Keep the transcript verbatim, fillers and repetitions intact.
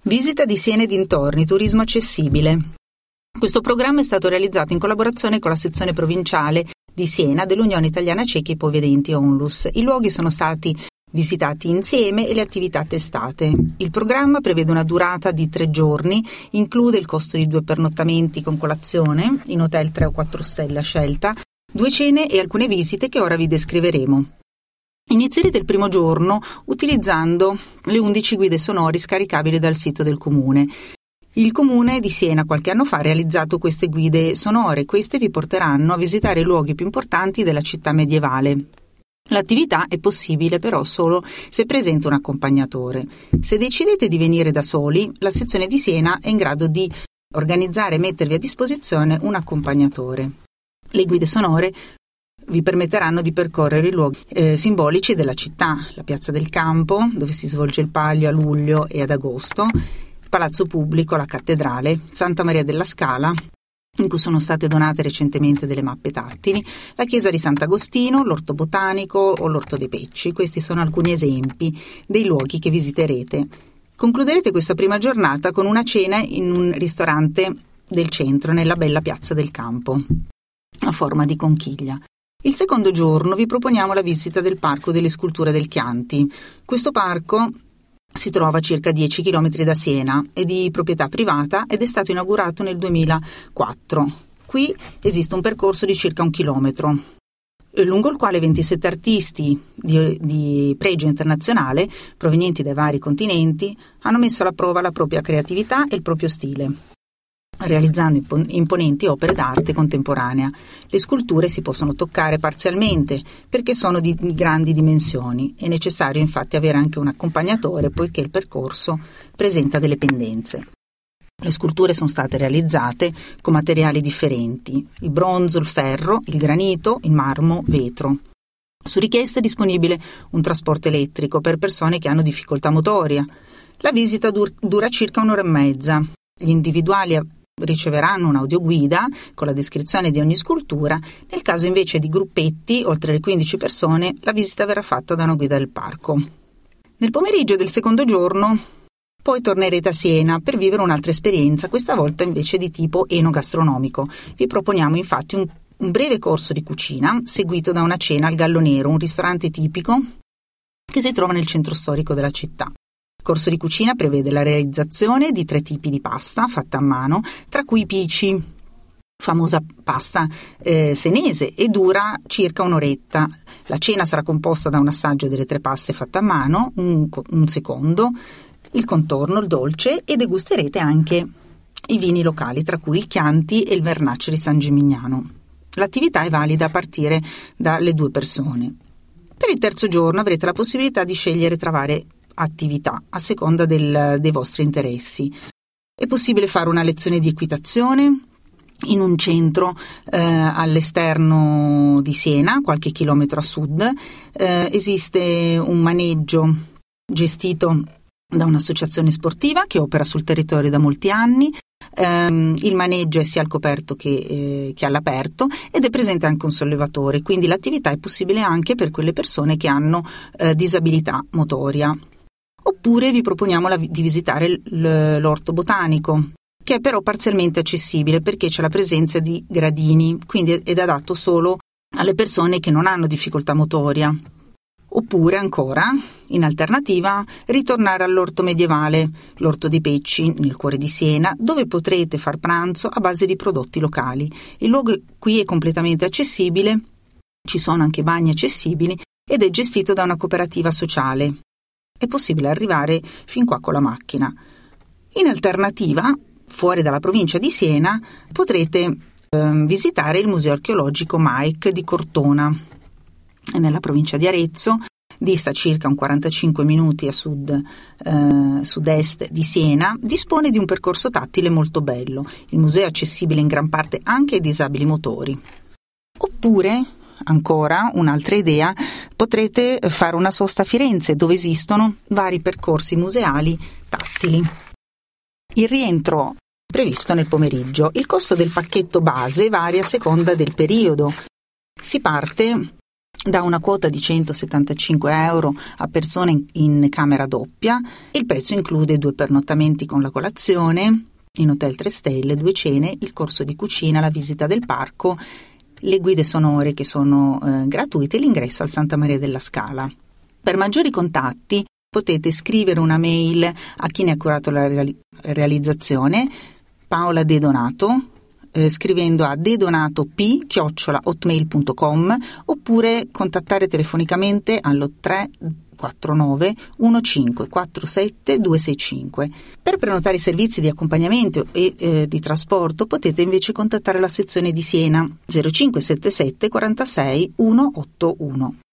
Visita di Siena e dintorni, turismo accessibile. Questo programma è stato realizzato in collaborazione con la sezione provinciale di Siena dell'Unione Italiana Ciechi e Ipovedenti Onlus. I luoghi sono stati visitati insieme e le attività testate. Il programma prevede una durata di tre giorni, include il costo di due pernottamenti con colazione, in hotel tre o quattro stelle a scelta, due cene e alcune visite che ora vi descriveremo. Inizierete il primo giorno utilizzando le undici guide sonore scaricabili dal sito del Comune. Il Comune di Siena qualche anno fa ha realizzato queste guide sonore. Queste vi porteranno a visitare i luoghi più importanti della città medievale. L'attività è possibile però solo se è presente un accompagnatore. Se decidete di venire da soli, la sezione di Siena è in grado di organizzare e mettervi a disposizione un accompagnatore. Le guide sonore vi permetteranno di percorrere i luoghi eh, simbolici della città, la Piazza del Campo, dove si svolge il Palio a luglio e ad agosto, Palazzo Pubblico, la Cattedrale, Santa Maria della Scala, in cui sono state donate recentemente delle mappe tattili, la chiesa di Sant'Agostino, l'Orto Botanico o l'Orto dei Pecci. Questi sono alcuni esempi dei luoghi che visiterete. Concluderete questa prima giornata con una cena in un ristorante del centro, nella bella Piazza del Campo, a forma di conchiglia. Il secondo giorno vi proponiamo la visita del Parco delle Sculture del Chianti. Questo parco si trova a circa dieci chilometri da Siena, è di proprietà privata ed è stato inaugurato nel duemilaquattro. Qui esiste un percorso di circa un chilometro, lungo il quale ventisette artisti di, di pregio internazionale, provenienti dai vari continenti, hanno messo alla prova la propria creatività e il proprio stile, realizzando imponenti opere d'arte contemporanea. Le sculture si possono toccare parzialmente perché sono di grandi dimensioni. È necessario infatti avere anche un accompagnatore poiché il percorso presenta delle pendenze. Le sculture sono state realizzate con materiali differenti: il bronzo, il ferro, il granito, il marmo, vetro. Su richiesta è disponibile un trasporto elettrico per persone che hanno difficoltà motoria. La visita dur- dura circa un'ora e mezza. Gli individuali riceveranno un'audioguida con la descrizione di ogni scultura. Nel caso invece di gruppetti, oltre le quindici persone, la visita verrà fatta da una guida del parco. Nel pomeriggio del secondo giorno poi tornerete a Siena per vivere un'altra esperienza, questa volta invece di tipo enogastronomico. Vi proponiamo infatti un, un breve corso di cucina seguito da una cena al Gallo Nero, un ristorante tipico che si trova nel centro storico della città. Il corso di cucina prevede la realizzazione di tre tipi di pasta fatta a mano, tra cui i pici, famosa pasta eh, senese, e dura circa un'oretta. La cena sarà composta da un assaggio delle tre paste fatte a mano, un, un secondo, il contorno, il dolce, e degusterete anche i vini locali, tra cui il Chianti e il Vernaccio di San Gimignano. L'attività è valida a partire dalle due persone. Per il terzo giorno avrete la possibilità di scegliere tra varie attività a seconda del, dei vostri interessi. È possibile fare una lezione di equitazione in un centro eh, all'esterno di Siena, qualche chilometro a sud. Eh, esiste un maneggio gestito da un'associazione sportiva che opera sul territorio da molti anni. Um, il maneggio è sia al coperto che, eh, che all'aperto ed è presente anche un sollevatore, quindi l'attività è possibile anche per quelle persone che hanno eh, disabilità motoria. Oppure vi proponiamo la, di visitare l, l'orto botanico, che è però parzialmente accessibile perché c'è la presenza di gradini, quindi ed è adatto solo alle persone che non hanno difficoltà motoria. Oppure ancora, in alternativa, ritornare all'orto medievale, l'Orto dei Pecci, nel cuore di Siena, dove potrete far pranzo a base di prodotti locali. Il luogo qui è completamente accessibile, ci sono anche bagni accessibili ed è gestito da una cooperativa sociale. È possibile arrivare fin qua con la macchina. In alternativa, fuori dalla provincia di Siena, potrete eh, visitare il Museo Archeologico Mike di Cortona, nella provincia di Arezzo, dista circa un quarantacinque minuti a sud, eh, sud-est di Siena. Dispone di un percorso tattile molto bello. Il museo è accessibile in gran parte anche ai disabili motori. Oppure, ancora, un'altra idea, potrete fare una sosta a Firenze, dove esistono vari percorsi museali tattili. Il rientro è previsto nel pomeriggio. Il costo del pacchetto base varia a seconda del periodo. Si parte da una quota di centosettantacinque euro a persone in, in camera doppia. Il prezzo include due pernottamenti con la colazione in hotel tre stelle, due cene, il corso di cucina, la visita del parco, le guide sonore che sono eh, gratuite e l'ingresso al Santa Maria della Scala. Per maggiori contatti potete scrivere una mail a chi ne ha curato la reali- realizzazione, Paola De Donato, eh, scrivendo a dedonatop chiocciola hotmail punto com, oppure contattare telefonicamente allo tre quattro nove uno cinque quattro sette due sei cinque. Per prenotare i servizi di accompagnamento e eh, di trasporto potete invece contattare la sezione di Siena zero cinque sette sette quarantasei centottantuno.